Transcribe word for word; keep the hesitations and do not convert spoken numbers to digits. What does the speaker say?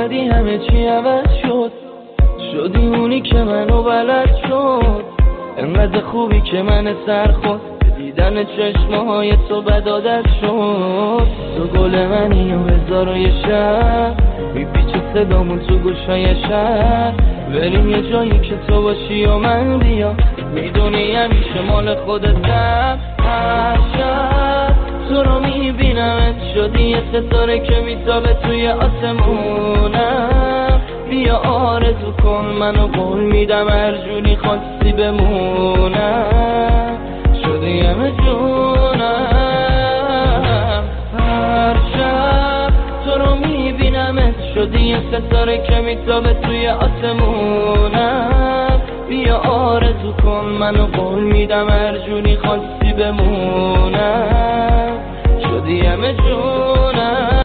اومدی همه چی عوض شد، شدی اونی که منو بلد شد، انقدر خوبی که من سر خود دیدن چشمه های تو بدادت شد. تو گل منی و هزار و یه شب میپیچه صدامون تو گوشای شهر، بریم یه جایی که تو باشی و من بیا، میدونی همیشه مال خودتم. هر شب تو رو میبینمت، شدی یه ستاره که میتابه توی آسمونم، بیا آرزو کن منو قول میدم هر جونی خواستی بمونم، شدی همه جونم. هر شب تو رو میبینمت، شدی یه ستاره که میتابه توی آسمونم، بیا آرزو کن منو قول میدم هر جونی خواستی بمونم، شدی همه جونم.